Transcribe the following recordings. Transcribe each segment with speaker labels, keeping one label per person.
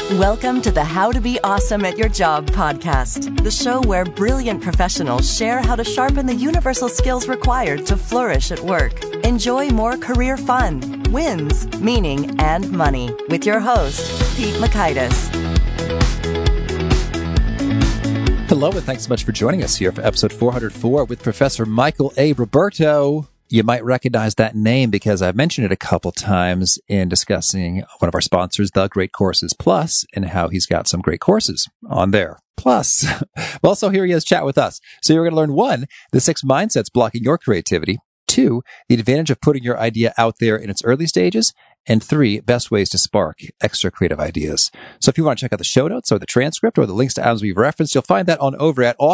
Speaker 1: Welcome to the How to Be Awesome at Your Job podcast, the show where brilliant professionals share how to sharpen the universal skills required to flourish at work. Enjoy more career fun, wins, meaning, and money with your host, Pete Mockaitis.
Speaker 2: Hello, and thanks so much for joining us here for episode 404 with Professor Michael A. Roberto. You might recognize that name because I've mentioned it a couple times in discussing one of our sponsors, The Great Courses Plus, and how he's got some great courses on there. Plus, well, so here he is chat with us. So you're going to learn 1, the 6 mindsets blocking your creativity, 2, the advantage of putting your idea out there in its early stages, and 3, best ways to spark extra creative ideas. So if you want to check out the show notes or the transcript or the links to items we've referenced, you'll find that on over at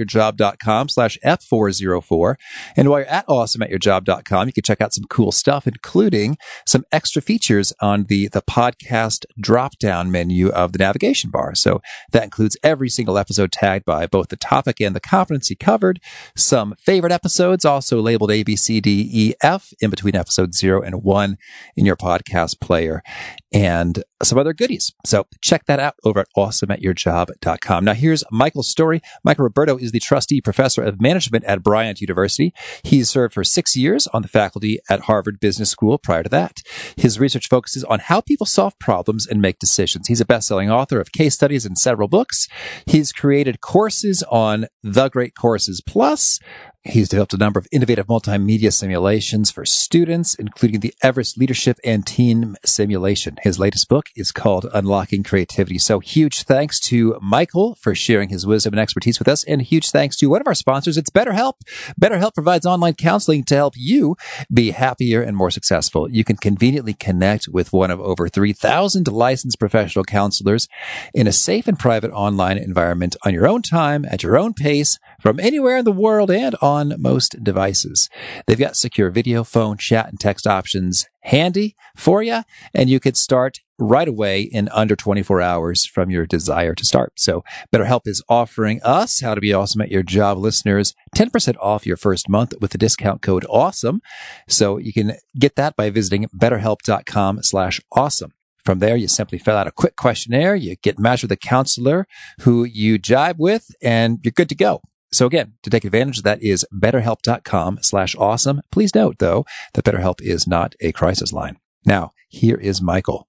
Speaker 2: awesomeatyourjob.com/F404. And while you're at awesomeatyourjob.com, you can check out some cool stuff, including some extra features on the podcast drop-down menu of the navigation bar. So that includes every single episode tagged by both the topic and the competency covered, some favorite episodes also labeled A, B, C, D, E, F in between episode 0 and 1 in your podcast player, and some other goodies. So check that out over at awesomeatyourjob.com. Now here's Michael's story. Michael Roberto is the trustee professor of management at Bryant University. He's served for 6 years on the faculty at Harvard Business School prior to that. His research focuses on how people solve problems and make decisions. He's a best-selling author of case studies in several books. He's created courses on The Great Courses Plus. He's developed a number of innovative multimedia simulations for students, including the Everest Leadership and Team Simulation. His latest book is called Unlocking Creativity. So huge thanks to Michael for sharing his wisdom and expertise with us, and huge thanks to one of our sponsors. It's BetterHelp. BetterHelp provides online counseling to help you be happier and more successful. You can conveniently connect with one of over 3,000 licensed professional counselors in a safe and private online environment on your own time, at your own pace, from anywhere in the world and on most devices. They've got secure video, phone, chat, and text options handy for you, and you could start right away in under 24 hours from your desire to start. So BetterHelp is offering us, How to Be Awesome at Your Job listeners, 10% off your first month with the discount code AWESOME. So you can get that by visiting betterhelp.com/awesome. From there, you simply fill out a quick questionnaire, you get matched with a counselor who you jibe with, and you're good to go. So again, to take advantage of that is betterhelp.com/awesome. Please note, though, that BetterHelp is not a crisis line. Now, here is Michael.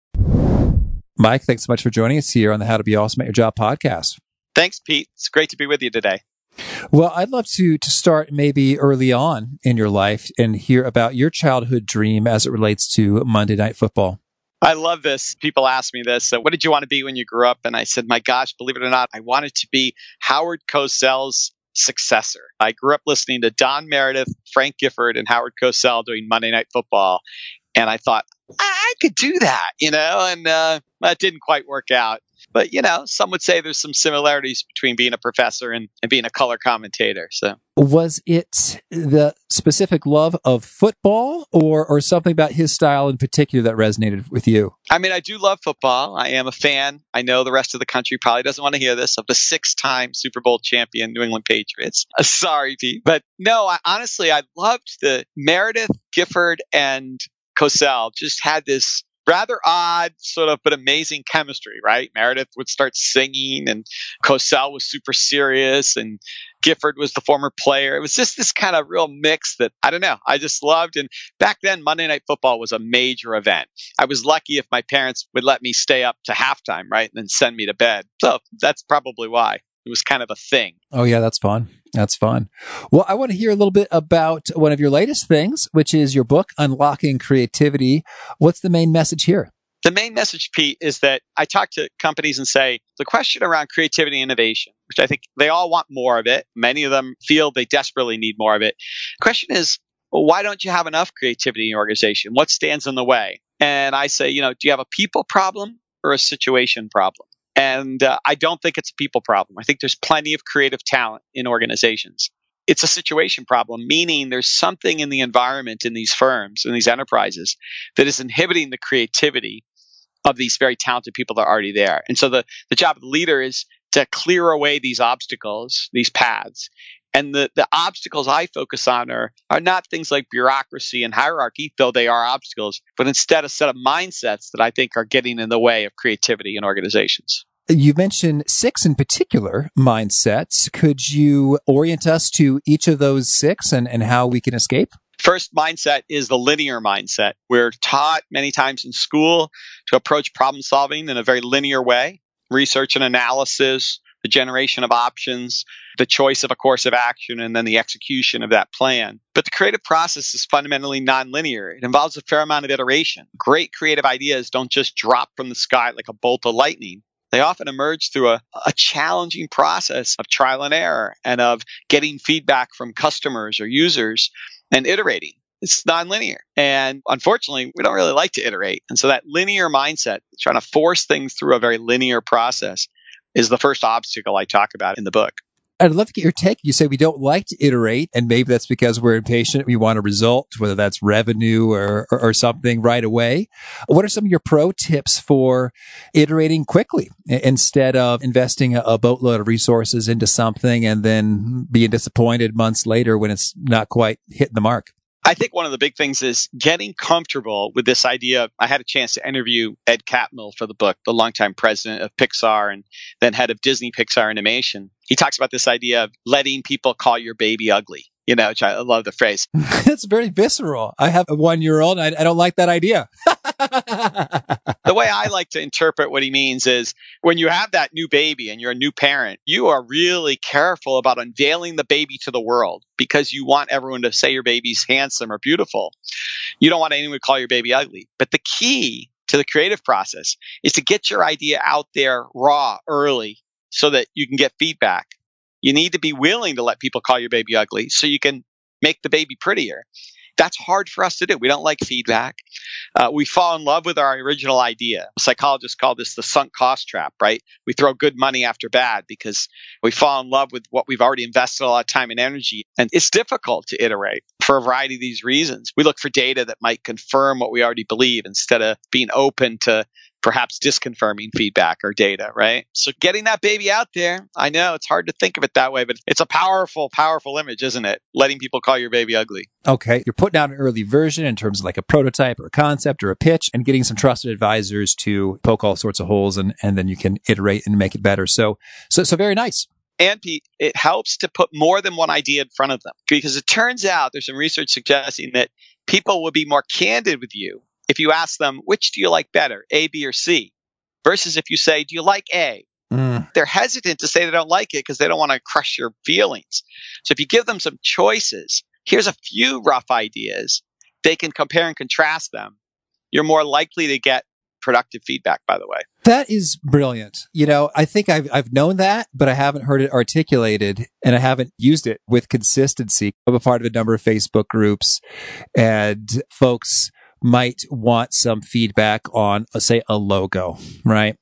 Speaker 2: Mike, thanks so much for joining us here on the How to Be Awesome at Your Job podcast.
Speaker 3: Thanks, Pete. It's great to be with you today.
Speaker 2: Well, I'd love to start maybe early on in your life and hear about your childhood dream as it relates to Monday Night Football.
Speaker 3: I love this. People ask me this. What did you want to be when you grew up? And I said, my gosh, believe it or not, I wanted to be Howard Cosell's successor. I grew up listening to Don Meredith, Frank Gifford, and Howard Cosell doing Monday Night Football. And I thought, I could do that, and that didn't quite work out. But, some would say there's some similarities between being a professor and being a color commentator. So,
Speaker 2: was it the specific love of football or something about his style in particular that resonated with you?
Speaker 3: I mean, I do love football. I am a fan. I know the rest of the country probably doesn't want to hear this, of the 6-time Super Bowl champion New England Patriots. Sorry, Pete. But no, I loved the Meredith, Gifford, and Cosell just had this rather odd sort of but amazing chemistry, right? Meredith would start singing and Cosell was super serious and Gifford was the former player. It was just this kind of real mix that, I don't know, I just loved. And back then, Monday Night Football was a major event. I was lucky if my parents would let me stay up to halftime, right? And then send me to bed. So that's probably why. It was kind of a thing.
Speaker 2: Oh, yeah, that's fun. That's fun. Well, I want to hear a little bit about one of your latest things, which is your book, Unlocking Creativity. What's the main message here?
Speaker 3: The main message, Pete, is that I talk to companies and say, the question around creativity and innovation, which I think they all want more of it. Many of them feel they desperately need more of it. The question is, well, why don't you have enough creativity in your organization? What stands in the way? And I say, do you have a people problem or a situation problem? And I don't think it's a people problem. I think there's plenty of creative talent in organizations. It's a situation problem, meaning there's something in the environment in these firms, in these enterprises, that is inhibiting the creativity of these very talented people that are already there. And so the job of the leader is to clear away these obstacles, these paths, And the obstacles I focus on are not things like bureaucracy and hierarchy, though they are obstacles, but instead a set of mindsets that I think are getting in the way of creativity in organizations.
Speaker 2: You mentioned 6 in particular mindsets. Could you orient us to each of those 6 and how we can escape?
Speaker 3: First mindset is the linear mindset. We're taught many times in school to approach problem solving in a very linear way, research and analysis, the generation of options, the choice of a course of action, and then the execution of that plan. But the creative process is fundamentally nonlinear. It involves a fair amount of iteration. Great creative ideas don't just drop from the sky like a bolt of lightning. They often emerge through a challenging process of trial and error and of getting feedback from customers or users and iterating. It's nonlinear. And unfortunately, we don't really like to iterate. And so that linear mindset, trying to force things through a very linear process, is the first obstacle I talk about in the book.
Speaker 2: I'd love to get your take. You say we don't like to iterate, and maybe that's because we're impatient. We want a result, whether that's revenue or something right away. What are some of your pro tips for iterating quickly instead of investing a boatload of resources into something and then being disappointed months later when it's not quite hitting the mark?
Speaker 3: I think one of the big things is getting comfortable with this idea. I had a chance to interview Ed Catmull for the book, the longtime president of Pixar and then head of Disney Pixar Animation. He talks about this idea of letting people call your baby ugly, which I love the phrase.
Speaker 2: It's very visceral. I have a 1-year-old and I don't like that idea.
Speaker 3: The way I like to interpret what he means is when you have that new baby and you're a new parent, you are really careful about unveiling the baby to the world because you want everyone to say your baby's handsome or beautiful. You don't want anyone to call your baby ugly. But the key to the creative process is to get your idea out there raw early so that you can get feedback. You need to be willing to let people call your baby ugly so you can make the baby prettier. That's hard for us to do. We don't like feedback. We fall in love with our original idea. Psychologists call this the sunk cost trap, right? We throw good money after bad because we fall in love with what we've already invested a lot of time and energy. And it's difficult to iterate for a variety of these reasons. We look for data that might confirm what we already believe instead of being open to perhaps disconfirming feedback or data, right? So getting that baby out there, I know it's hard to think of it that way, but it's a powerful, powerful image, isn't it? Letting people call your baby ugly.
Speaker 2: Okay. You're putting out an early version in terms of like a prototype or a concept or a pitch and getting some trusted advisors to poke all sorts of holes and then you can iterate and make it better. So very nice.
Speaker 3: And Pete, it helps to put more than one idea in front of them because it turns out there's some research suggesting that people will be more candid with you if you ask them, which do you like better, A, B, or C? Versus if you say, do you like A? They're hesitant to say they don't like it because they don't want to crush your feelings. So if you give them some choices, here's a few rough ideas, they can compare and contrast them. You're more likely to get productive feedback, by the way.
Speaker 2: That is brilliant. I think I've known that, but I haven't heard it articulated and I haven't used it with consistency. I'm a part of a number of Facebook groups and folks might want some feedback on, let's say, a logo, right?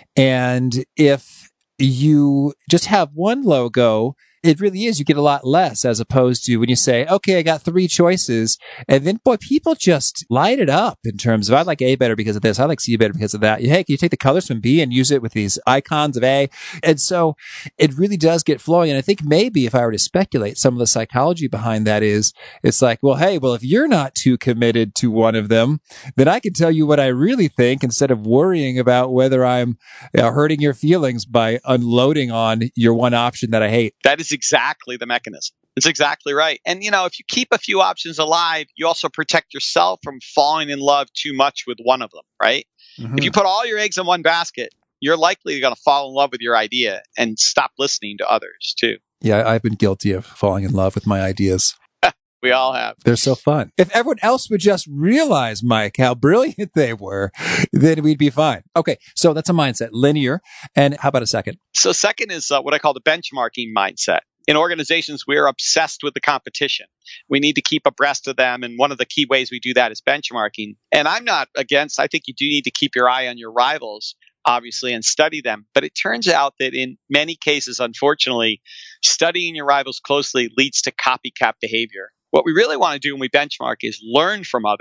Speaker 2: And if you just have one logo, it really is. You get a lot less as opposed to when you say, okay, I got 3 choices. And then, boy, people just light it up in terms of, I like A better because of this. I like C better because of that. Hey, can you take the colors from B and use it with these icons of A? And so it really does get flowing. And I think maybe if I were to speculate, some of the psychology behind that is, it's like, well, hey, if you're not too committed to one of them, then I can tell you what I really think instead of worrying about whether I'm hurting your feelings by unloading on your one option that I hate.
Speaker 3: That is exactly the mechanism. It's exactly right. And, if you keep a few options alive, you also protect yourself from falling in love too much with one of them, right? Mm-hmm. If you put all your eggs in one basket, you're likely going to fall in love with your idea and stop listening to others too.
Speaker 2: Yeah, I've been guilty of falling in love with my ideas.
Speaker 3: We all have.
Speaker 2: They're so fun. If everyone else would just realize, Mike, how brilliant they were, then we'd be fine. Okay, so that's a mindset, linear. And how about a second?
Speaker 3: So second is what I call the benchmarking mindset. In organizations, we're obsessed with the competition. We need to keep abreast of them. And one of the key ways we do that is benchmarking. And I'm not against, I think you do need to keep your eye on your rivals, obviously, and study them. But it turns out that in many cases, unfortunately, studying your rivals closely leads to copycat behavior. What we really want to do when we benchmark is learn from others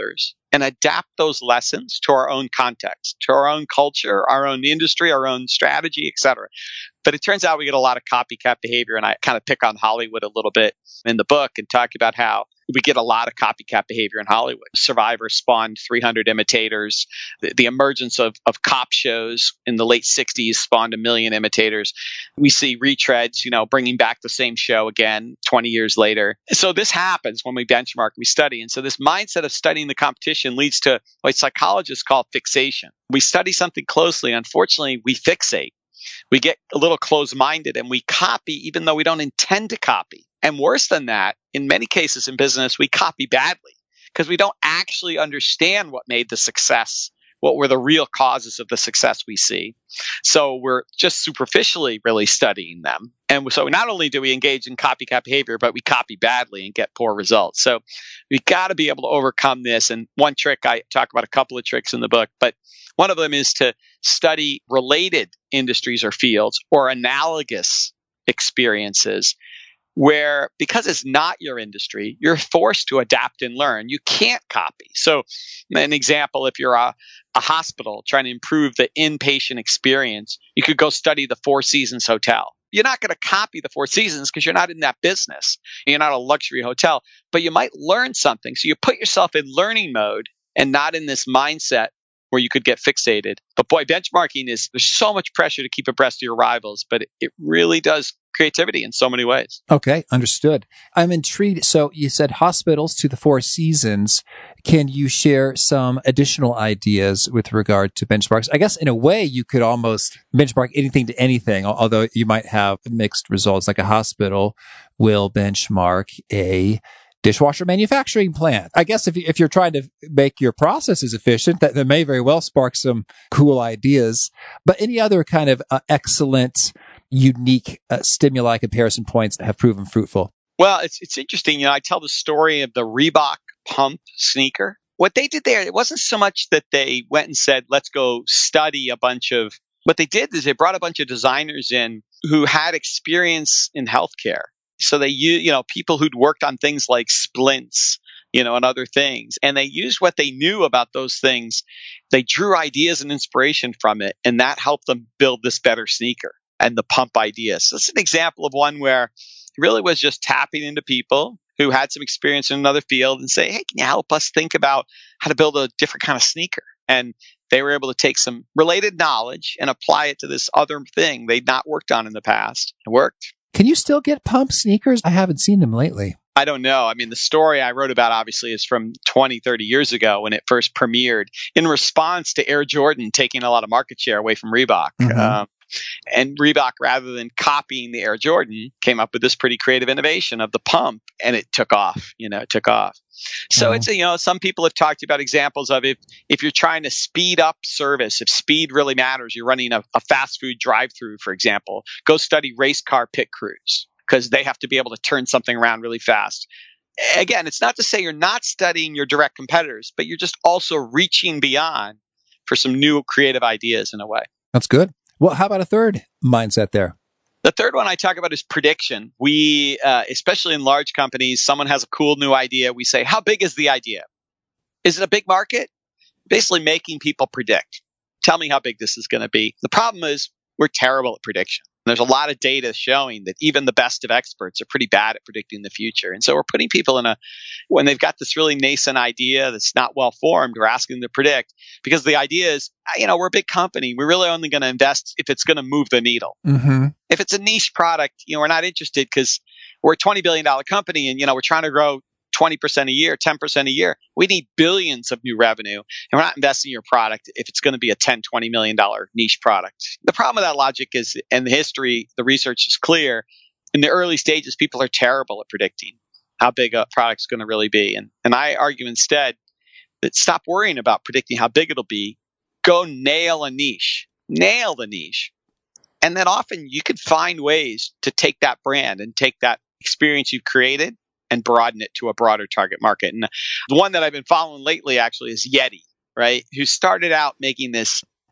Speaker 3: and adapt those lessons to our own context, to our own culture, our own industry, our own strategy, etc. But it turns out we get a lot of copycat behavior, and I kind of pick on Hollywood a little bit in the book and talk about how we get a lot of copycat behavior in Hollywood. Survivor spawned 300 imitators. The emergence of cop shows in the late 60s spawned 1 million imitators. We see retreads, bringing back the same show again 20 years later. So this happens when we benchmark, we study. And so this mindset of studying the competition leads to what psychologists call fixation. We study something closely. Unfortunately, we fixate. We get a little closed-minded and we copy even though we don't intend to copy. And worse than that, in many cases in business, we copy badly because we don't actually understand what made the success, what were the real causes of the success we see. So we're just superficially really studying them. And so not only do we engage in copycat behavior, but we copy badly and get poor results. So we've got to be able to overcome this. And one trick, I talk about a couple of tricks in the book, but one of them is to study related industries or fields or analogous experiences where, because it's not your industry, you're forced to adapt and learn. You can't copy. So an example, if you're a hospital trying to improve the inpatient experience, you could go study the Four Seasons Hotel. You're not going to copy the Four Seasons because you're not in that business. You're not a luxury hotel, but you might learn something. So you put yourself in learning mode and not in this mindset where you could get fixated. But boy, benchmarking there's so much pressure to keep abreast of your rivals, but it really does creativity in so many ways.
Speaker 2: Okay, understood. I'm intrigued. So you said hospitals to the Four Seasons. Can you share some additional ideas with regard to benchmarks? I guess in a way you could almost benchmark anything to anything, although you might have mixed results. Like a hospital will benchmark a dishwasher manufacturing plant. I guess if you're trying to make your processes efficient, that may very well spark some cool ideas. But any other kind of excellent, unique stimuli comparison points that have proven fruitful?
Speaker 3: Well, it's interesting. I tell the story of the Reebok pump sneaker. What they did there, it wasn't so much that they went and said, let's go study a bunch of, what they did is they brought a bunch of designers in who had experience in healthcare. So they used, people who'd worked on things like splints, and other things. And they used what they knew about those things. They drew ideas and inspiration from it. And that helped them build this better sneaker and the pump idea. So it's an example of one where it really was just tapping into people who had some experience in another field and say, hey, can you help us think about how to build a different kind of sneaker? And they were able to take some related knowledge and apply it to this other thing they'd not worked on in the past. It worked.
Speaker 2: Can you still get pump sneakers? I haven't seen them lately.
Speaker 3: I don't know. I mean, the story I wrote about obviously is from 20, 30 years ago when it first premiered in response to Air Jordan taking a lot of market share away from Reebok. Mm-hmm. And Reebok, rather than copying the Air Jordan, came up with this pretty creative innovation of the pump, and it took off. It took off. So it's some people have talked about examples of if you're trying to speed up service, if speed really matters, you're running a fast food drive-through, for example, go study race car pit crews because they have to be able to turn something around really fast. Again, it's not to say you're not studying your direct competitors, but you're just also reaching beyond for some new creative ideas in a way.
Speaker 2: That's good. Well, how about a third mindset there?
Speaker 3: The third one I talk about is prediction. We, especially in large companies, someone has a cool new idea. We say, how big is the idea? Is it a big market? Basically making people predict. Tell me how big this is going to be. The problem is we're terrible at prediction. There's a lot of data showing that even the best of experts are pretty bad at predicting the future. And so we're putting people when they've got this really nascent idea that's not well formed, we're asking them to predict because the idea is, we're a big company. We're really only going to invest if it's going to move the needle. Mm-hmm. If it's a niche product, we're not interested because we're a $20 billion company and, we're trying to grow 20% a year, 10% a year. We need billions of new revenue, and we're not investing in your product if it's going to be a $10, $20 million niche product. The problem with that logic is, and the history, the research is clear, in the early stages, people are terrible at predicting how big a product's going to really be. And I argue instead that stop worrying about predicting how big it'll be. Go nail a niche. Nail the niche. And then often you could find ways to take that brand and take that experience you've created and broaden it to a broader target market. And the one that I've been following lately actually is Yeti, right? Who started out making this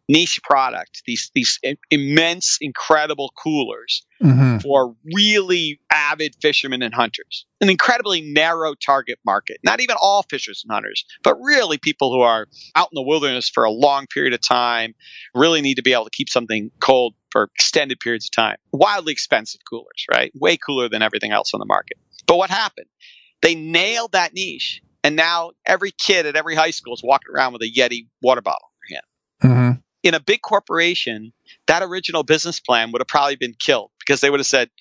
Speaker 3: niche product, these immense, incredible coolers for really avid fishermen and hunters. An incredibly narrow target market. Not even all fishers and hunters, but really people who are out in the wilderness for a long period of time, really need to be able to keep something cold for extended periods of time. Wildly expensive coolers, right? Way cooler than everything else on the market. But what happened? They nailed that niche, and now every kid at every high school is walking around with a Yeti water bottle in their hand. In a big corporation, that original business plan would have probably been killed because they would have said,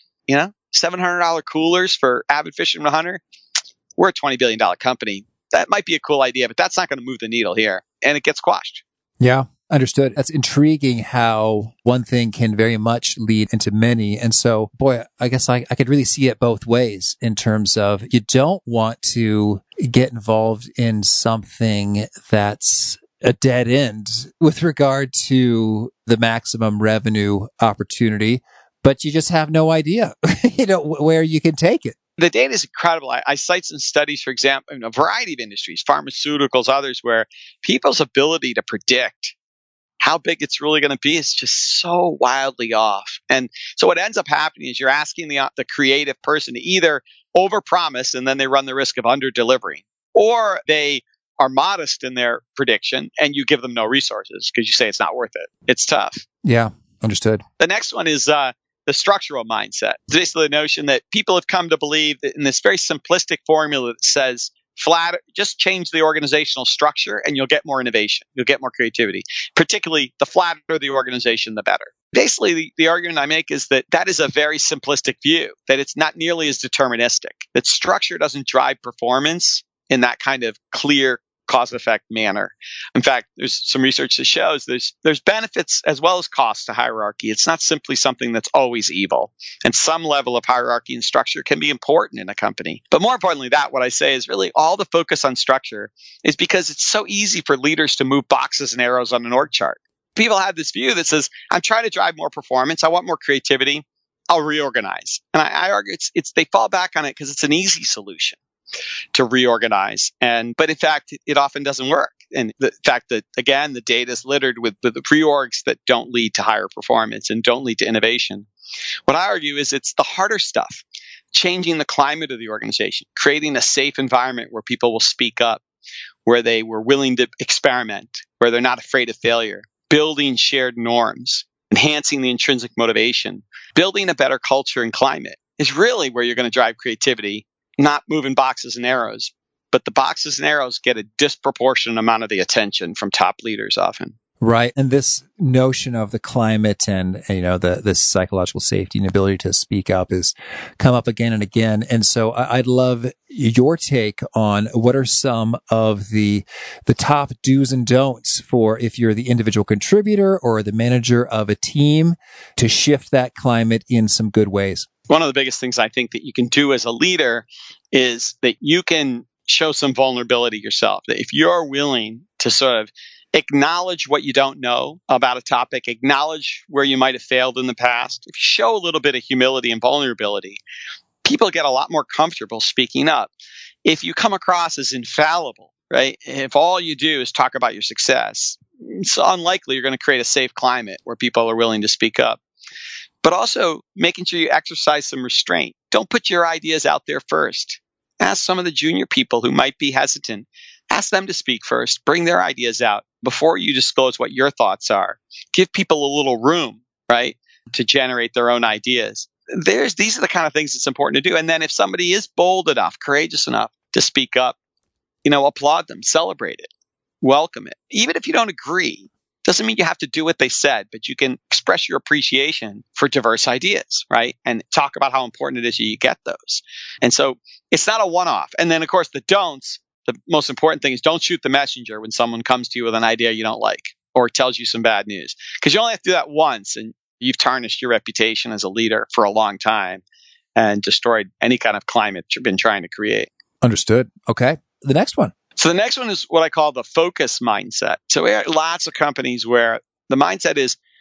Speaker 3: $700 coolers for avid fisherman and hunter, we're a $20 billion company. That might be a cool idea, but that's not going to move the needle here. And it gets squashed.
Speaker 2: Yeah, understood. That's intriguing how one thing can very much lead into many. And so, boy, I guess I could really see it both ways in terms of you don't want to get involved in something that's a dead end with regard to the maximum revenue opportunity, but you just have no idea, where you can take it.
Speaker 3: The data is incredible. I cite some studies, for example, in a variety of industries, pharmaceuticals, others, where people's ability to predict how big it's really going to be is just so wildly off. And so what ends up happening is you're asking the creative person to either overpromise and then they run the risk of under-delivering, or they are modest in their prediction and you give them no resources because you say it's not worth it. It's tough.
Speaker 2: Yeah, understood.
Speaker 3: The next one is the structural mindset. It's basically the notion that people have come to believe that in this very simplistic formula that says just change the organizational structure and you'll get more innovation. You'll get more creativity. Particularly the flatter the organization, the better. Basically, the argument I make is that is a very simplistic view, that it's not nearly as deterministic, that structure doesn't drive performance in that kind of clear cause-effect manner. In fact, there's some research that shows there's benefits as well as costs to hierarchy. It's not simply something that's always evil. And some level of hierarchy and structure can be important in a company. But more importantly, what I say is really all the focus on structure is because it's so easy for leaders to move boxes and arrows on an org chart. People have this view that says, I'm trying to drive more performance. I want more creativity. I'll reorganize. And I argue they fall back on it because it's an easy solution to reorganize. But in fact, it often doesn't work. And the fact that, again, the data is littered with the pre-orgs that don't lead to higher performance and don't lead to innovation. What I argue is it's the harder stuff, changing the climate of the organization, creating a safe environment where people will speak up, where they were willing to experiment, where they're not afraid of failure, building shared norms, enhancing the intrinsic motivation, building a better culture and climate is really where you're going to drive creativity. Not moving boxes and arrows, but the boxes and arrows get a disproportionate amount of the attention from top leaders often.
Speaker 2: Right. And this notion of the climate and the psychological safety and ability to speak up has come up again and again. And so I'd love your take on what are some of the top do's and don'ts for if you're the individual contributor or the manager of a team to shift that climate in some good ways.
Speaker 3: One of the biggest things I think that you can do as a leader is that you can show some vulnerability yourself. That if you're willing to sort of acknowledge what you don't know about a topic, acknowledge where you might have failed in the past, if you show a little bit of humility and vulnerability, people get a lot more comfortable speaking up. If you come across as infallible, right? If all you do is talk about your success, it's unlikely you're going to create a safe climate where people are willing to speak up. But also making sure you exercise some restraint. Don't put your ideas out there first. Ask some of the junior people who might be hesitant. Ask them to speak first. Bring their ideas out before you disclose what your thoughts are. Give people a little room, right, to generate their own ideas. These are the kind of things that's important to do. And then if somebody is bold enough, courageous enough to speak up, applaud them, celebrate it, welcome it. Even if you don't agree, doesn't mean you have to do what they said, but you can express your appreciation for diverse ideas, right? And talk about how important it is you get those. And so it's not a one-off. And then, of course, the don'ts, the most important thing is don't shoot the messenger when someone comes to you with an idea you don't like or tells you some bad news. Because you only have to do that once, and you've tarnished your reputation as a leader for a long time and destroyed any kind of climate you've been trying to create.
Speaker 2: Understood. Okay. The next one.
Speaker 3: So the next one is what I call the focus mindset. So we have lots of companies where the mindset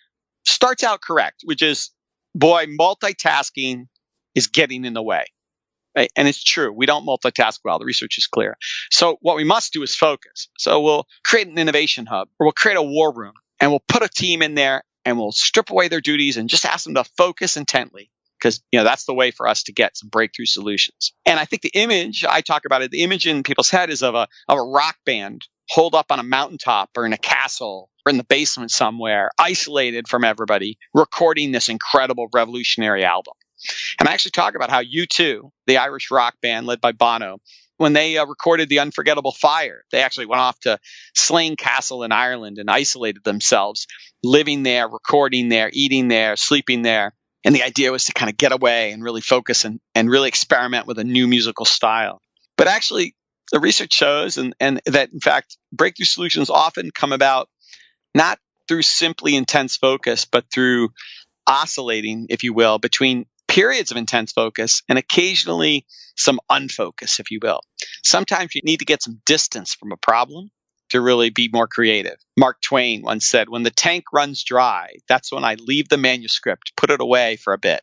Speaker 3: starts out correct, which is, boy, multitasking is getting in the way. Right? And it's true. We don't multitask well. The research is clear. So what we must do is focus. So we'll create an innovation hub, or we'll create a war room, And we'll put a team in there and we'll strip away their duties and just ask them to focus intently. Because, that's the way for us to get some breakthrough solutions. And I think the image I talk about, the image in people's head is of a rock band holed up on a mountaintop or in a castle or in the basement somewhere, isolated from everybody, recording this incredible revolutionary album. And I actually talk about how U2, the Irish rock band led by Bono, when they recorded The Unforgettable Fire, they actually went off to Slane Castle in Ireland and isolated themselves, living there, recording there, eating there, sleeping there. And the idea was to kind of get away and really focus and really experiment with a new musical style. But actually, the research shows and that, in fact, breakthrough solutions often come about not through simply intense focus, but through oscillating, if you will, between periods of intense focus and occasionally some unfocus, if you will. Sometimes you need to get some distance from a problem to really be more creative. Mark Twain once said, when the tank runs dry, that's when I leave the manuscript, put it away for a bit,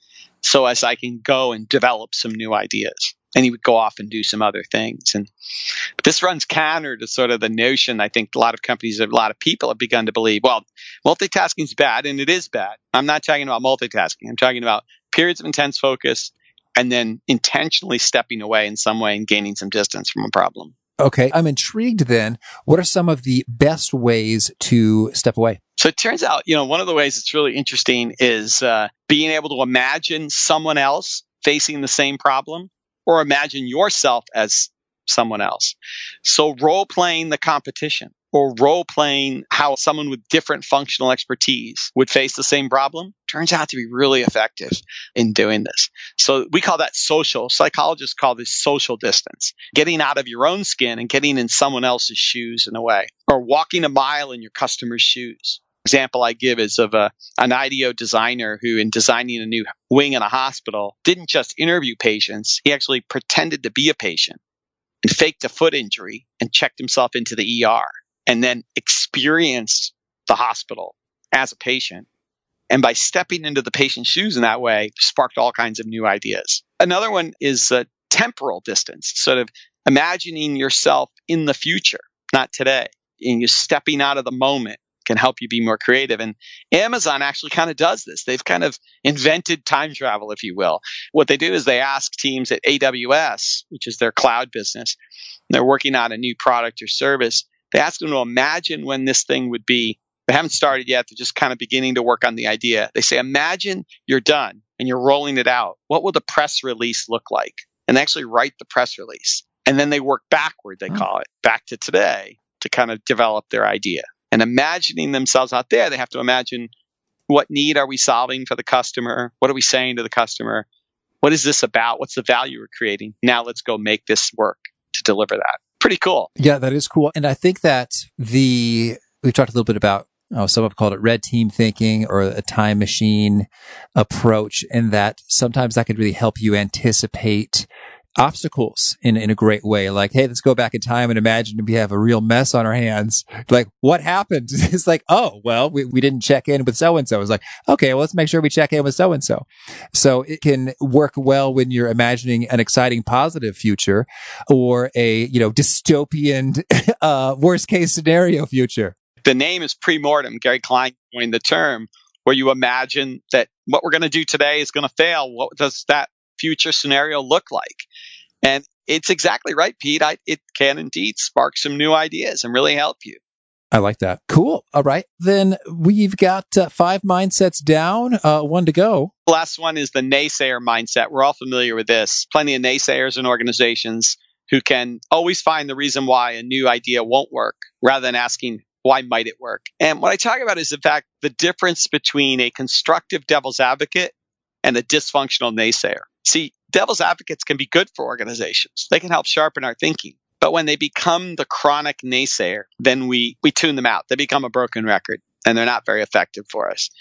Speaker 3: so as I can go and develop some new ideas. And he would go off and do some other things. But this runs counter to sort of the notion I think a lot of companies, a lot of people have begun to believe, well, multitasking is bad, and it is bad. I'm not talking about multitasking. I'm talking about periods of intense focus and then intentionally stepping away in some way and gaining some distance from a problem.
Speaker 2: Okay, I'm intrigued then. What are some of the best ways to step away?
Speaker 3: So it turns out, one of the ways that's really interesting is being able to imagine someone else facing the same problem or imagine yourself as someone else. So role-playing the competition or role-playing how someone with different functional expertise would face the same problem turns out to be really effective in doing this. So we call that social. Psychologists call this social distance, getting out of your own skin and getting in someone else's shoes in a way, or walking a mile in your customer's shoes. Example I give is of an IDEO designer who, in designing a new wing in a hospital, didn't just interview patients. He actually pretended to be a patient and faked a foot injury and checked himself into the ER and then experienced the hospital as a patient. And by stepping into the patient's shoes in that way, sparked all kinds of new ideas. Another one is temporal distance, sort of imagining yourself in the future, not today. And you stepping out of the moment can help you be more creative. And Amazon actually kind of does this. They've kind of invented time travel, if you will. What they do is they ask teams at AWS, which is their cloud business, and they're working on a new product or service. They ask them to imagine when this thing would be. They haven't started yet. They're just kind of beginning to work on the idea. They say, imagine you're done and you're rolling it out. What will the press release look like? And they actually write the press release. And then they work backward, they call it, back to today to kind of develop their idea. And imagining themselves out there, they have to imagine, what need are we solving for the customer? What are we saying to the customer? What is this about? What's the value we're creating? Now let's go make this work to deliver that. Pretty cool.
Speaker 2: Yeah, that is cool. And I think that we've talked a little bit about, some have called it red team thinking or a time machine approach, and that sometimes that could really help you anticipate obstacles in a great way. Like, hey, let's go back in time and imagine we have a real mess on our hands. Like, what happened? It's like, oh, well, we didn't check in with so-and-so. It's like, okay, well, let's make sure we check in with so-and-so. So it can work well when you're imagining an exciting positive future or a, dystopian, worst case scenario future.
Speaker 3: The name is pre-mortem. Gary Klein coined the term, where you imagine that what we're going to do today is going to fail. What does that future scenario look like? And it's exactly right, Pete. It can indeed spark some new ideas and really help you.
Speaker 2: I like that. Cool. All right. Then we've got 5 mindsets down, 1 to go.
Speaker 3: The last one is the naysayer mindset. We're all familiar with this. Plenty of naysayers in organizations who can always find the reason why a new idea won't work rather than asking, why might it work? And what I talk about is, in fact, the difference between a constructive devil's advocate and a dysfunctional naysayer. See, devil's advocates can be good for organizations. They can help sharpen our thinking. But when they become the chronic naysayer, then we tune them out. They become a broken record, and they're not very effective for us.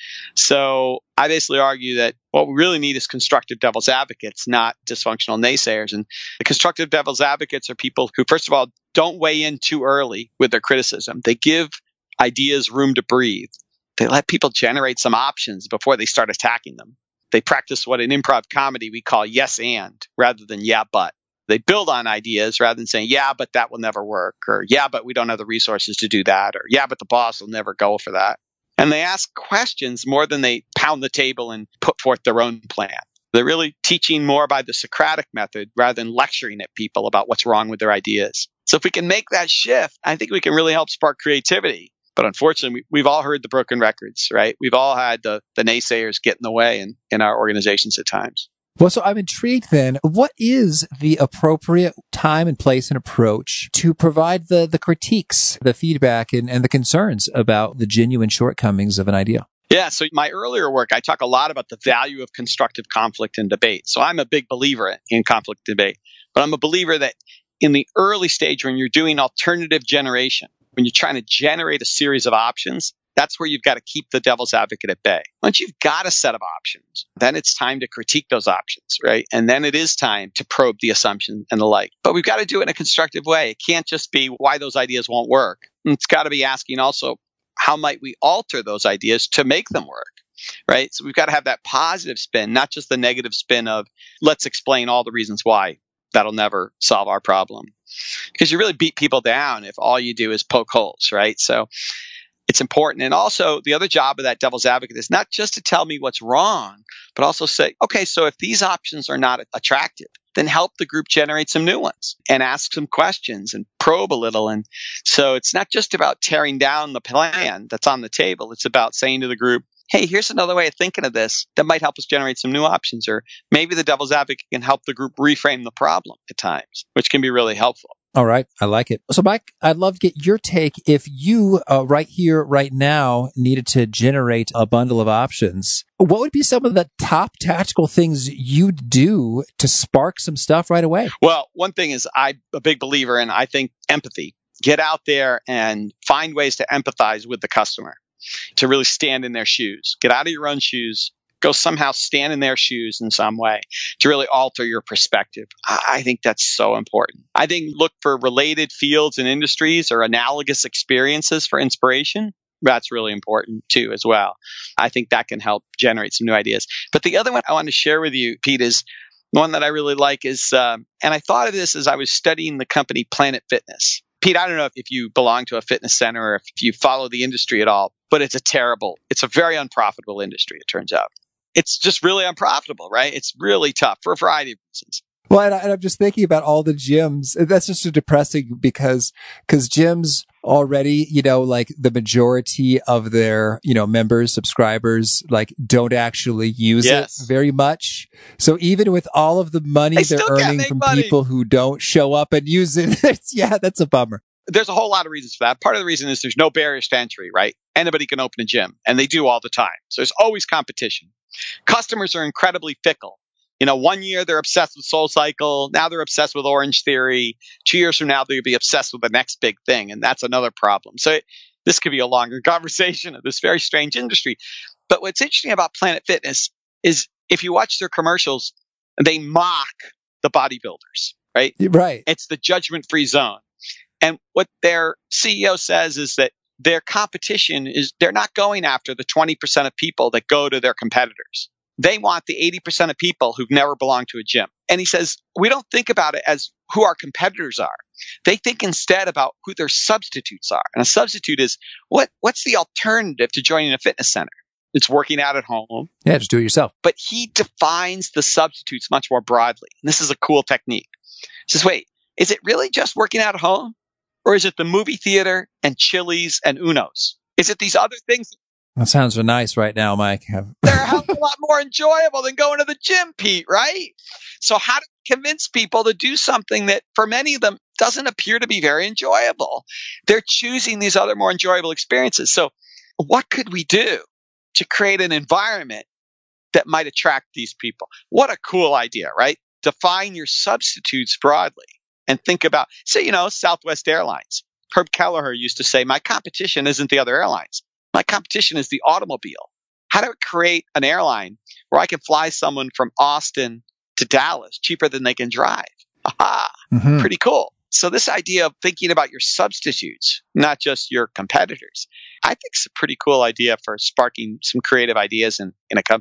Speaker 3: So I basically argue that what we really need is constructive devil's advocates, not dysfunctional naysayers. And the constructive devil's advocates are people who, first of all, don't weigh in too early with their criticism. They give ideas room to breathe. They let people generate some options before they start attacking them. They practice what in improv comedy we call yes and rather than yeah but. They build on ideas rather than saying, yeah, but that will never work, or yeah, but we don't have the resources to do that, or yeah, but the boss will never go for that. And they ask questions more than they pound the table and put forth their own plan. They're really teaching more by the Socratic method rather than lecturing at people about what's wrong with their ideas. So if we can make that shift, I think we can really help spark creativity. But unfortunately, we've all heard the broken records, right? We've all had the naysayers get in the way in our organizations at times.
Speaker 2: Well, so I'm intrigued then. What is the appropriate time and place and approach to provide the critiques, the feedback, and the concerns about the genuine shortcomings of an idea?
Speaker 3: Yeah, so my earlier work, I talk a lot about the value of constructive conflict and debate. So I'm a big believer in conflict debate, but I'm a believer that in the early stage when you're doing alternative generation, when you're trying to generate a series of options, that's where you've got to keep the devil's advocate at bay. Once you've got a set of options, then it's time to critique those options, right? And then it is time to probe the assumption and the like. But we've got to do it in a constructive way. It can't just be why those ideas won't work. It's got to be asking also, how might we alter those ideas to make them work, right? So we've got to have that positive spin, not just the negative spin of let's explain all the reasons why. That'll never solve our problem. Because you really beat people down if all you do is poke holes, right? So it's important. And also, the other job of that devil's advocate is not just to tell me what's wrong, but also say, okay, so if these options are not attractive, then help the group generate some new ones and ask some questions and probe a little. And so it's not just about tearing down the plan that's on the table. It's about saying to the group, hey, here's another way of thinking of this that might help us generate some new options. Or maybe the devil's advocate can help the group reframe the problem at times, which can be really helpful.
Speaker 2: All right. I like it. So, Mike, I'd love to get your take. If you, right here, right now, needed to generate a bundle of options, what would be some of the top tactical things you'd do to spark some stuff right away?
Speaker 3: Well, one thing is I'm a big believer in, I think, empathy. Get out there and find ways to empathize with the customer, to really stand in their shoes. Get out of your own shoes. Go somehow stand in their shoes in some way to really alter your perspective. I think that's so important. I think look for related fields and industries or analogous experiences for inspiration. That's really important too as well. I think that can help generate some new ideas. But the other one I want to share with you, Pete, is one that I really like is, and I thought of this as I was studying the company Planet Fitness. Pete, I don't know if you belong to a fitness center or if you follow the industry at all, but it's a very unprofitable industry, it turns out. It's just really unprofitable, right? It's really tough for a variety of reasons.
Speaker 2: Well, and I'm just thinking about all the gyms. That's just so depressing because gyms already, like the majority of their, members, subscribers, like don't actually use it very much. So even with all of the money they're earning from people who don't show up and use it, that's a bummer.
Speaker 3: There's a whole lot of reasons for that. Part of the reason is there's no barriers to entry, right? Anybody can open a gym, and they do all the time. So there's always competition. Customers are incredibly fickle. 1 year they're obsessed with SoulCycle. Now they're obsessed with Orange Theory. 2 years from now, they'll be obsessed with the next big thing. And that's another problem. So this could be a longer conversation of this very strange industry. But what's interesting about Planet Fitness is if you watch their commercials, they mock the bodybuilders, right?
Speaker 2: Right.
Speaker 3: It's the judgment-free zone. And what their CEO says is that their competition is they're not going after the 20% of people that go to their competitors. They want the 80% of people who've never belonged to a gym. And he says, we don't think about it as who our competitors are. They think instead about who their substitutes are. And a substitute is what's the alternative to joining a fitness center? It's working out at home.
Speaker 2: Yeah, just do it yourself.
Speaker 3: But he defines the substitutes much more broadly. And this is a cool technique. He says, wait, is it really just working out at home? Or is it the movie theater and Chili's and Uno's? Is it these other things?
Speaker 2: That sounds so nice right now, Mike.
Speaker 3: They're a hell of a lot more enjoyable than going to the gym, Pete, right? So how do we convince people to do something that for many of them doesn't appear to be very enjoyable? They're choosing these other more enjoyable experiences. So what could we do to create an environment that might attract these people? What a cool idea, right? Define your substitutes broadly. And think about, say, Southwest Airlines. Herb Kelleher used to say, my competition isn't the other airlines. My competition is the automobile. How do I create an airline where I can fly someone from Austin to Dallas cheaper than they can drive? Aha, Pretty cool. So this idea of thinking about your substitutes, not just your competitors, I think is a pretty cool idea for sparking some creative ideas in a company.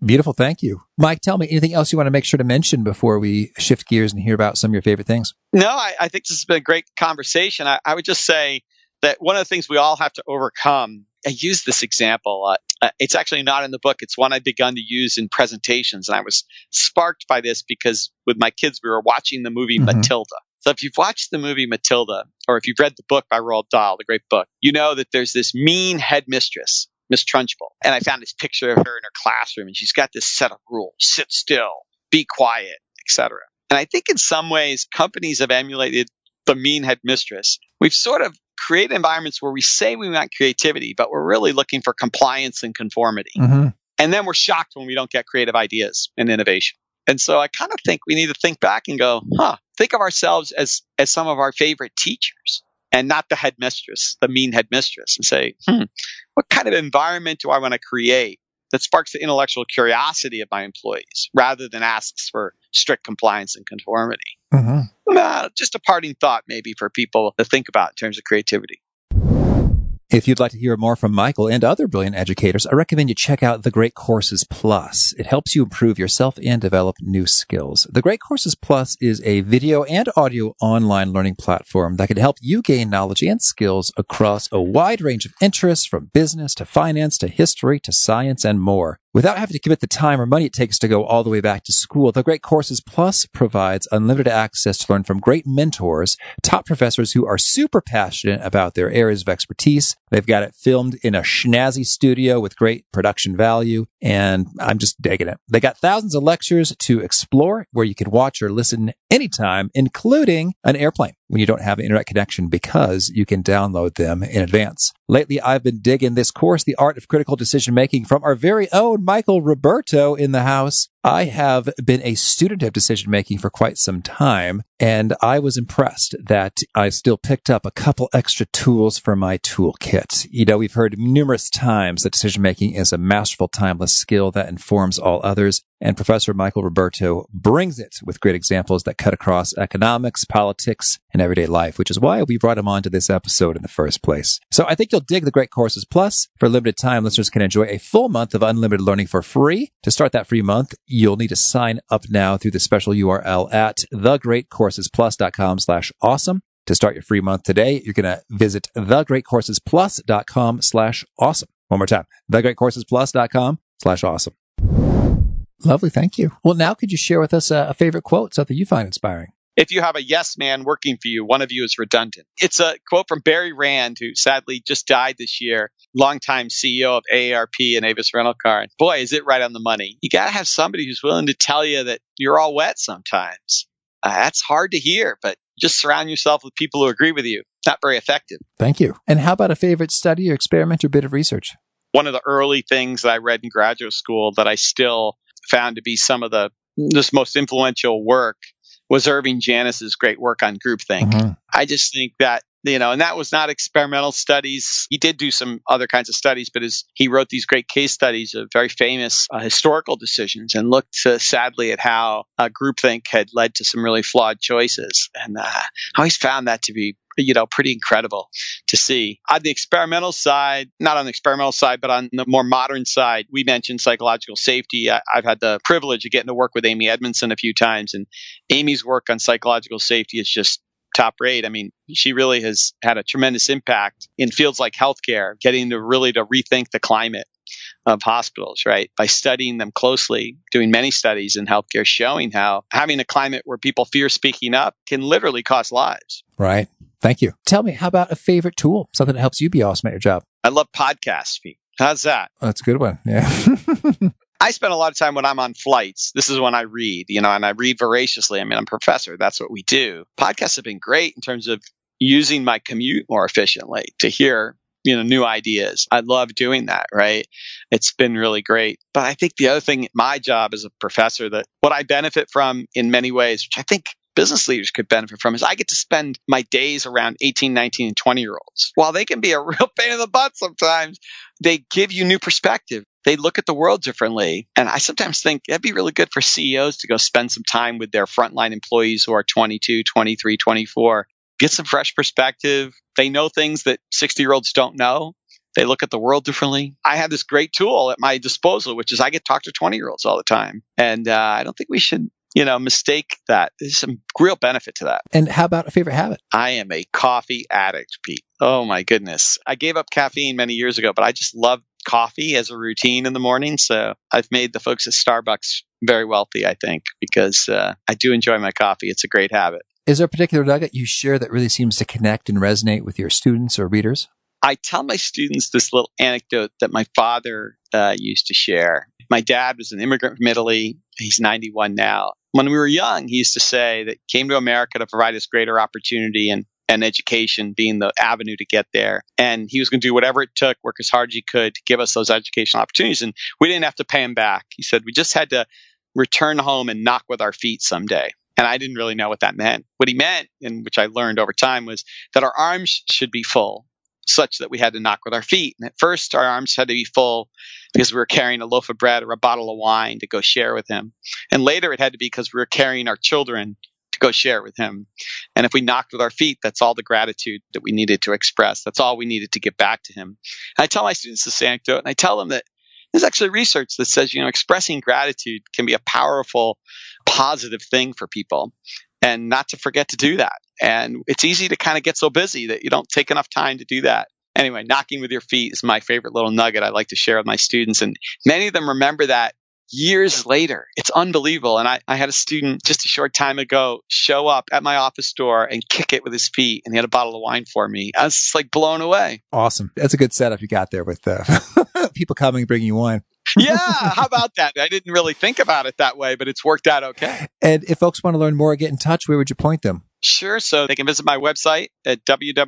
Speaker 2: Beautiful. Thank you. Mike, tell me anything else you want to make sure to mention before we shift gears and hear about some of your favorite things?
Speaker 3: No, I think this has been a great conversation. I would just say that one of the things we all have to overcome, I use this example. It's actually not in the book. It's one I've begun to use in presentations. And I was sparked by this because with my kids, we were watching the movie Matilda. So if you've watched the movie Matilda, or if you've read the book by Roald Dahl, the great book, you know that there's this mean headmistress, Miss Trunchbull. And I found this picture of her in her classroom, and she's got this set of rules: sit still, be quiet, etc. And I think in some ways, companies have emulated the mean headmistress. We've sort of created environments where we say we want creativity, but we're really looking for compliance and conformity. And then we're shocked when we don't get creative ideas and innovation. And so I kind of think we need to think back and go, think of ourselves as some of our favorite teachers and not the headmistress, the mean headmistress, and say, what kind of environment do I want to create that sparks the intellectual curiosity of my employees rather than asks for strict compliance and conformity? Just a parting thought maybe for people to think about in terms of creativity.
Speaker 2: If you'd like to hear more from Michael and other brilliant educators, I recommend you check out The Great Courses Plus. It helps you improve yourself and develop new skills. The Great Courses Plus is a video and audio online learning platform that can help you gain knowledge and skills across a wide range of interests, from business to finance to history to science and more. Without having to commit the time or money it takes to go all the way back to school, The Great Courses Plus provides unlimited access to learn from great mentors, top professors who are super passionate about their areas of expertise. They've got it filmed in a schnazzy studio with great production value, and I'm just digging it. They got thousands of lectures to explore where you can watch or listen anytime, including an airplane when you don't have an internet connection, because you can download them in advance. Lately, I've been digging this course, The Art of Critical Decision Making, from our very own Michael Roberto in the house. I have been a student of decision making for quite some time, and I was impressed that I still picked up a couple extra tools for my toolkit. You know, we've heard numerous times that decision making is a masterful, timeless skill that informs all others, and Professor Michael Roberto brings it with great examples that cut across economics, politics, and everyday life, which is why we brought him onto this episode in the first place. So I think you'll dig The Great Courses Plus. For a limited time, listeners can enjoy a full month of unlimited learning for free. To start that free month, you'll need to sign up now through the special URL at thegreatcoursesplus.com/awesome. To start your free month today, you're going to visit thegreatcoursesplus.com/awesome. One more time, thegreatcoursesplus.com/awesome. Lovely. Thank you. Well, now could you share with us a favorite quote, something you find inspiring?
Speaker 3: If you have a yes man working for you, one of you is redundant. It's a quote from Barry Rand, who sadly just died this year, longtime CEO of AARP and Avis Rental Car. And boy, is it right on the money. You got to have somebody who's willing to tell you that you're all wet sometimes. That's hard to hear, but just surround yourself with people who agree with you. Not very effective.
Speaker 2: Thank you. And how about a favorite study or experiment or bit of research?
Speaker 3: One of the early things that I read in graduate school that I still found to be some of this most influential work was Irving Janis's great work on groupthink. I just think that, and that was not experimental studies. He did do some other kinds of studies, but he wrote these great case studies of very famous historical decisions and looked sadly at how groupthink had led to some really flawed choices. And I always found that to be pretty incredible to see. On the experimental side, not on the experimental side, but on the more modern side, we mentioned psychological safety. I've had the privilege of getting to work with Amy Edmondson a few times, and Amy's work on psychological safety is just top rate. I mean, she really has had a tremendous impact in fields like healthcare, getting to rethink the climate of hospitals, right? By studying them closely, doing many studies in healthcare, showing how having a climate where people fear speaking up can literally cost lives.
Speaker 2: Right. Thank you. Tell me, how about a favorite tool, something that helps you be awesome at your job?
Speaker 3: I love podcasts, Pete. How's that?
Speaker 2: Oh, that's a good one. Yeah.
Speaker 3: I spend a lot of time when I'm on flights. This is when I read, and I read voraciously. I mean, I'm a professor. That's what we do. Podcasts have been great in terms of using my commute more efficiently to hear new ideas. I love doing that, right? It's been really great. But I think the other thing, my job as a professor, that what I benefit from in many ways, which I think business leaders could benefit from, is I get to spend my days around 18, 19, and 20-year-olds. While they can be a real pain in the butt sometimes, they give you new perspective. They look at the world differently. And I sometimes think it'd be really good for CEOs to go spend some time with their frontline employees who are 22, 23, 24. Get some fresh perspective. They know things that 60-year-olds don't know. They look at the world differently. I have this great tool at my disposal, which is I get to talk to 20-year-olds all the time. And I don't think we should, mistake that. There's some real benefit to that.
Speaker 2: And how about a favorite habit?
Speaker 3: I am a coffee addict, Pete. Oh my goodness. I gave up caffeine many years ago, but I just love coffee as a routine in the morning. So I've made the folks at Starbucks very wealthy, I think, because I do enjoy my coffee. It's a great habit.
Speaker 2: Is there a particular nugget you share that really seems to connect and resonate with your students or readers?
Speaker 3: I tell my students this little anecdote that my father used to share. My dad was an immigrant from Italy. He's 91 now. When we were young, he used to say that he came to America to provide us greater opportunity and education being the avenue to get there. And he was going to do whatever it took, work as hard as he could to give us those educational opportunities. And we didn't have to pay him back. He said we just had to return home and knock with our feet someday. And I didn't really know what that meant. What he meant, and which I learned over time, was that our arms should be full, such that we had to knock with our feet. And at first, our arms had to be full because we were carrying a loaf of bread or a bottle of wine to go share with him. And later, it had to be because we were carrying our children to go share with him. And if we knocked with our feet, that's all the gratitude that we needed to express. That's all we needed to give back to him. And I tell my students this anecdote, and I tell them that there's actually research that says, expressing gratitude can be a powerful, positive thing for people, and not to forget to do that. And it's easy to kind of get so busy that you don't take enough time to do that. Anyway, knocking with your feet is my favorite little nugget I like to share with my students. And many of them remember that years later. It's unbelievable. And I had a student just a short time ago show up at my office door and kick it with his feet. And he had a bottle of wine for me. I was just like blown away.
Speaker 2: Awesome. That's a good setup you got there with people coming, bringing you wine.
Speaker 3: Yeah, how about that? I didn't really think about it that way, but it's worked out okay.
Speaker 2: And if folks want to learn more, get in touch, where would you point them?
Speaker 3: Sure. So they can visit my website at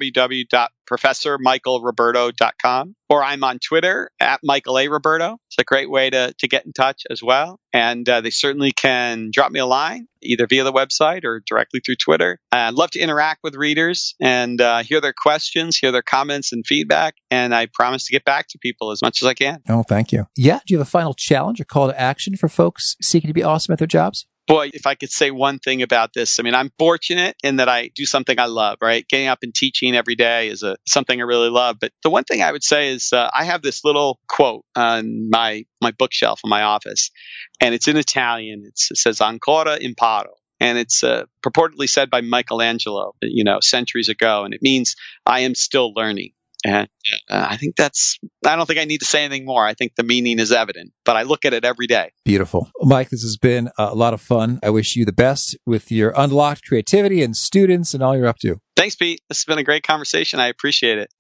Speaker 3: www.professormichaelroberto.com, or I'm on Twitter at Michael A. Roberto. It's a great way to get in touch as well. And they certainly can drop me a line, either via the website or directly through Twitter. I'd love to interact with readers and hear their questions, hear their comments and feedback. And I promise to get back to people as much as I can.
Speaker 2: Oh, thank you. Yeah. Do you have a final challenge or call to action for folks seeking to be awesome at their jobs?
Speaker 3: Boy, if I could say one thing about this, I'm fortunate in that I do something I love, right? Getting up and teaching every day is something I really love. But the one thing I would say is I have this little quote on my bookshelf in my office, and it's in Italian. It says, ancora imparo. And it's purportedly said by Michelangelo, centuries ago. And it means I am still learning. And I think I don't think I need to say anything more. I think the meaning is evident, but I look at it every day.
Speaker 2: Beautiful. Mike, this has been a lot of fun. I wish you the best with your unlocked creativity and students and all you're up to.
Speaker 3: Thanks, Pete. This has been a great conversation. I appreciate it.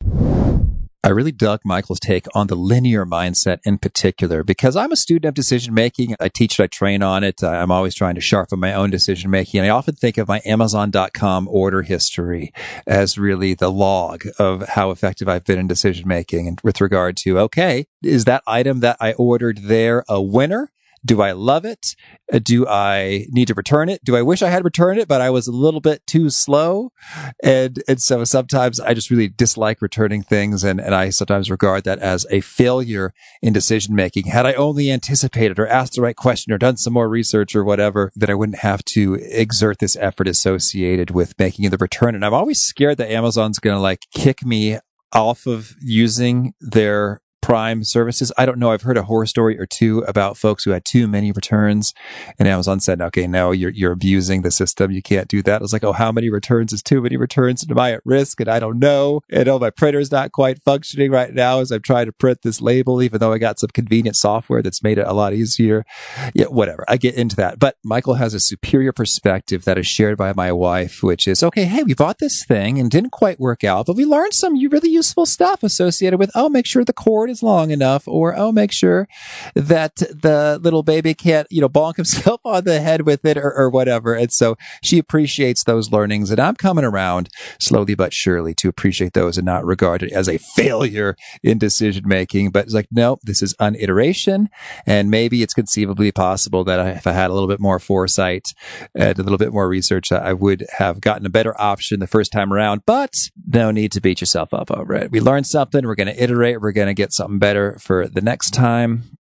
Speaker 2: I really dug Michael's take on the linear mindset in particular, because I'm a student of decision making. I teach it, I train on it. I'm always trying to sharpen my own decision making. And I often think of my Amazon.com order history as really the log of how effective I've been in decision making. And with regard to, okay, is that item that I ordered there a winner? Do I love it? Do I need to return it? Do I wish I had returned it, but I was a little bit too slow? And so sometimes I just really dislike returning things. And I sometimes regard that as a failure in decision making. Had I only anticipated or asked the right question or done some more research or whatever, then I wouldn't have to exert this effort associated with making the return. And I'm always scared that Amazon's going to kick me off of using their Prime services. I don't know. I've heard a horror story or two about folks who had too many returns, and Amazon said, okay, no, you're abusing the system. You can't do that. I was like, oh, how many returns is too many returns? And am I at risk? And I don't know. And my printer's not quite functioning right now as I'm trying to print this label, even though I got some convenient software that's made it a lot easier. Yeah, whatever. I get into that. But Michael has a superior perspective that is shared by my wife, which is, okay, hey, we bought this thing and didn't quite work out, but we learned some really useful stuff associated with, make sure the cord is long enough, or make sure that the little baby can't bonk himself on the head with it, or whatever. And so she appreciates those learnings, and I'm coming around slowly but surely to appreciate those and not regard it as a failure in decision making. But it's like, no, this is an iteration, and maybe it's conceivably possible that if I had a little bit more foresight and a little bit more research, I would have gotten a better option the first time around. But no need to beat yourself up over it. We learned something. We're going to iterate. We're going to get something better for the next time.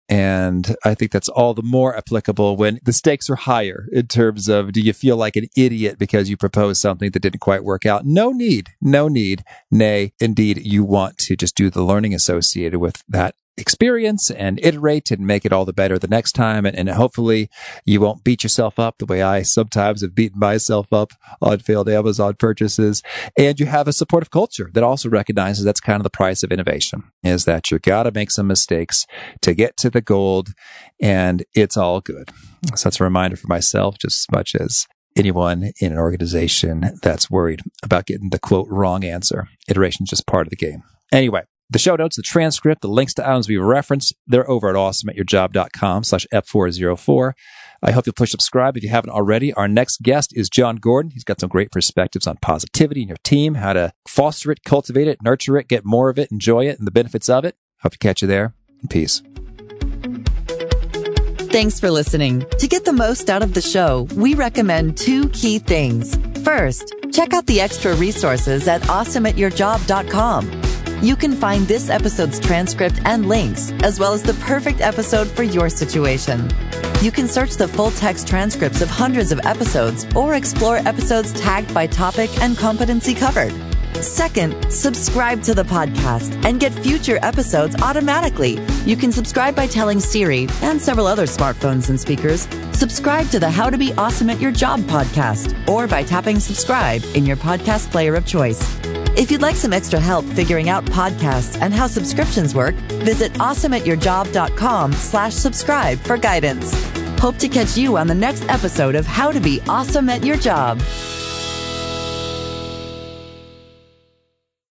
Speaker 2: And I think that's all the more applicable when the stakes are higher in terms of, do you feel like an idiot because you proposed something that didn't quite work out? No need. Nay, indeed, you want to just do the learning associated with that experience and iterate and make it all the better the next time. And hopefully you won't beat yourself up the way I sometimes have beaten myself up on failed Amazon purchases. And you have a supportive culture that also recognizes that's kind of the price of innovation, is that you got to make some mistakes to get to the gold, and it's all good. So that's a reminder for myself, just as much as anyone in an organization that's worried about getting the quote wrong answer. Iteration is just part of the game. Anyway, the show notes, the transcript, the links to items we referenced, they're over at awesomeatyourjob.com/F404. I hope you'll push subscribe if you haven't already. Our next guest is John Gordon. He's got some great perspectives on positivity in your team, how to foster it, cultivate it, nurture it, get more of it, enjoy it, and the benefits of it. Hope to catch you there. Peace.
Speaker 1: Thanks for listening. To get the most out of the show, we recommend 2 key things. First, check out the extra resources at awesomeatyourjob.com. You can find this episode's transcript and links, as well as the perfect episode for your situation. You can search the full text transcripts of hundreds of episodes or explore episodes tagged by topic and competency covered. Second, subscribe to the podcast and get future episodes automatically. You can subscribe by telling Siri and several other smartphones and speakers, subscribe to the How to Be Awesome at Your Job podcast, or by tapping subscribe in your podcast player of choice. If you'd like some extra help figuring out podcasts and how subscriptions work, visit awesomeatyourjob.com/subscribe for guidance. Hope to catch you on the next episode of How to Be Awesome at Your Job.